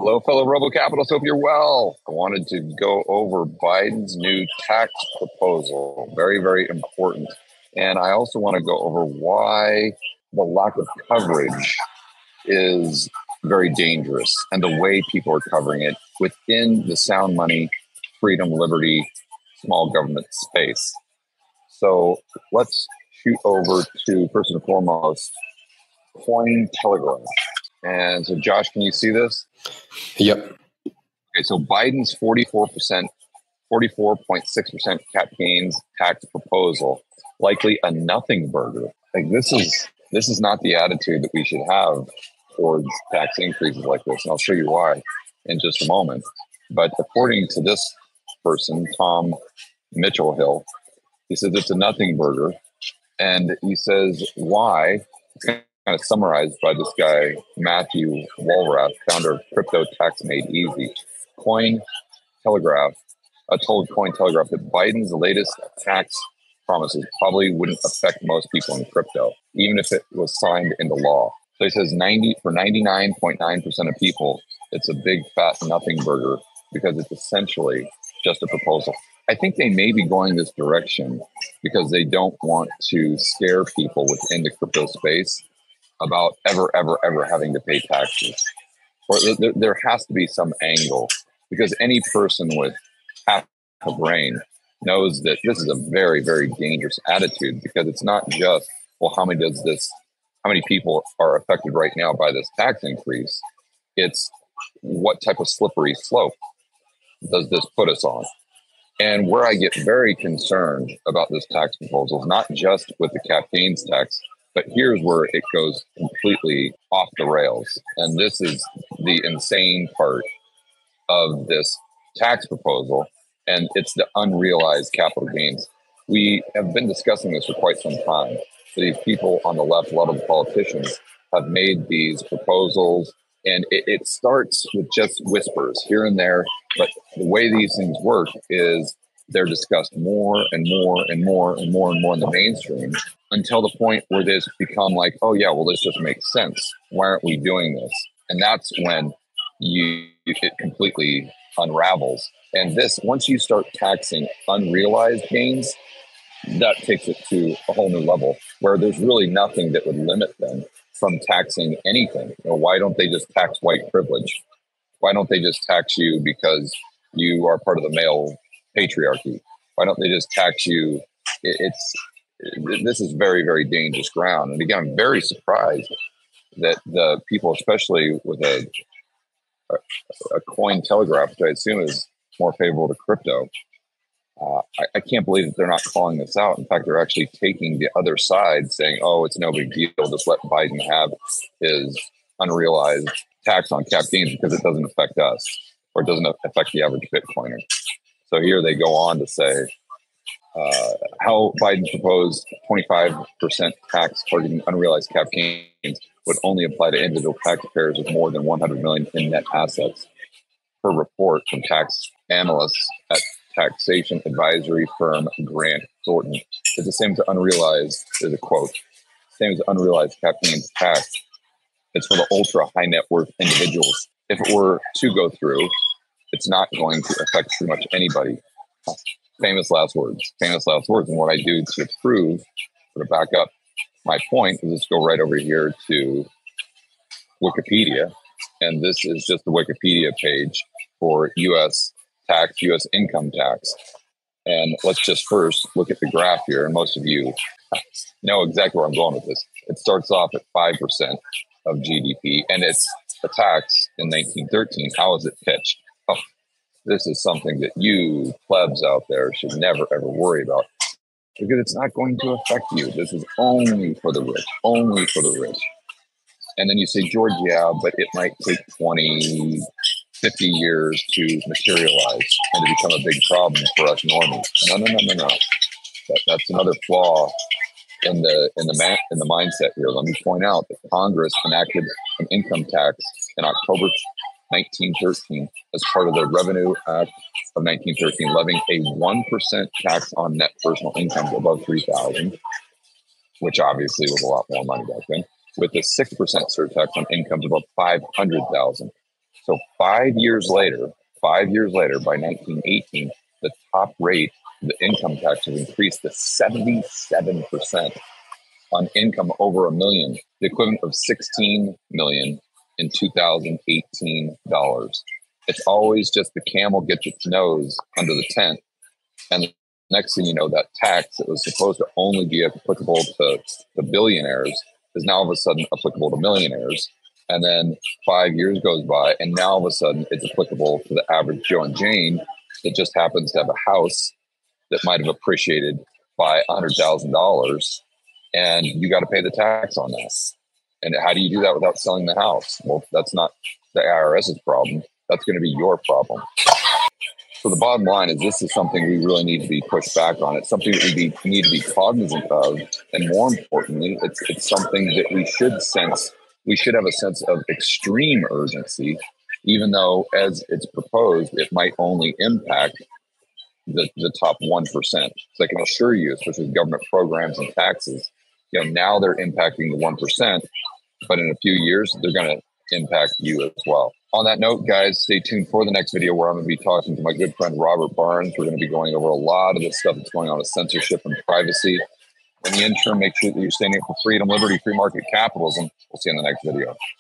Hello, fellow RoboCapitalists. Hope you're well. I wanted to go over Biden's new tax proposal. Very, very important. And I also want to go over why the lack of coverage is very dangerous and the way people are covering it within the sound money, freedom, liberty, small government space. So let's shoot over to, first and foremost, Cointelegraph. And so, Josh, can you see this? Yep. Okay, so Biden's 44.6% cap gains tax proposal, likely a nothing burger. Like this is not the attitude that we should have towards tax increases like this, and I'll show you why in just a moment. But according to this person, Tom Mitchell Hill, he says it's a nothing burger, and he says why. It's kind of summarized by this guy Matthew Walrath, founder of Crypto Tax Made Easy. Cointelegraph told Cointelegraph that Biden's latest tax promises probably wouldn't affect most people in crypto, even if it was signed into law. So he says for 99.9% of people, it's a big fat nothing burger because it's essentially just a proposal. I think they may be going this direction because they don't want to scare people within the crypto space about ever having to pay taxes. Or there has to be some angle, because any person with half a brain knows that this is a very, very dangerous attitude, because it's not just, well, how many people are affected right now by this tax increase? It's what type of slippery slope does this put us on? And where I get very concerned about this tax proposal is not just with the cap gains tax, but here's where it goes completely off the rails. And this is the insane part of this tax proposal, and it's the unrealized capital gains. We have been discussing this for quite some time. So these people on the left, a lot of the politicians, have made these proposals, and it starts with just whispers here and there. But the way these things work is they're discussed more and more and more and more and more in the mainstream until the point where they become like, oh yeah, well, this just makes sense. Why aren't we doing this? And that's when it completely unravels. And this, once you start taxing unrealized gains, that takes it to a whole new level where there's really nothing that would limit them from taxing anything. Why don't they just tax white privilege? Why don't they just tax you because you are part of the male patriarchy? Why don't they just tax you? This is very, very dangerous ground. And again, I'm very surprised that the people, especially with a Cointelegraph, which I assume is more favorable to crypto, I can't believe that they're not calling this out. In fact, they're actually taking the other side, saying, oh, it's no big deal. Just let Biden have his unrealized tax on cap gains because it doesn't affect us, or it doesn't affect the average Bitcoiner. So here they go on to say how Biden proposed 25% tax targeting unrealized cap gains would only apply to individual taxpayers with more than 100 million in net assets, per report from tax analysts at taxation advisory firm Grant Thornton. It's the same as unrealized, there's a quote, same as unrealized cap gains tax. It's for the ultra high net worth individuals. If it were to go through, it's not going to affect pretty much anybody. Famous last words. And what I do to prove, or to back up my point, is just go right over here to Wikipedia. And this is just the Wikipedia page for U.S. tax, U.S. income tax. And let's just first look at the graph here. And most of you know exactly where I'm going with this. It starts off at 5% of GDP, and it's a tax in 1913. How is it pitched? Oh, this is something that you plebs out there should never, ever worry about, because it's not going to affect you. This is only for the rich, only for the rich. And then you say, George, yeah, but it might take 20, 50 years to materialize and to become a big problem for us normies. No. That's another flaw in the mindset here. Let me point out that Congress enacted an income tax in October 1913 as part of the Revenue Act of 1913, levying a 1% tax on net personal incomes above $3,000, which obviously was a lot more money back then, with a 6% surtax on incomes above $500,000. So 5 years later, by 1918, the top rate, the income tax was increased to 77% on income over $1 million, the equivalent of 16 million in 2018 dollars. It's always just the camel gets its nose under the tent, and the next thing you know, that tax that was supposed to only be applicable to billionaires is now all of a sudden applicable to millionaires. And then 5 years goes by, and now all of a sudden it's applicable to the average Joe and Jane that just happens to have a house that might have appreciated by $100,000, and you got to pay the tax on that. And how do you do that without selling the house? Well, that's not the IRS's problem. That's going to be your problem. So the bottom line is this is something we really need to be pushed back on. It's something that we need to be cognizant of. And more importantly, it's something that we should sense. We should have a sense of extreme urgency, even though as it's proposed, it might only impact the top 1%. So I can assure you, especially with government programs and taxes, now they're impacting the 1%, but in a few years, they're going to impact you as well. On that note, guys, stay tuned for the next video where I'm going to be talking to my good friend Robert Barnes. We're going to be going over a lot of the stuff that's going on with censorship and privacy. In the interim, make sure that you're standing up for freedom, liberty, free market capitalism. We'll see you in the next video.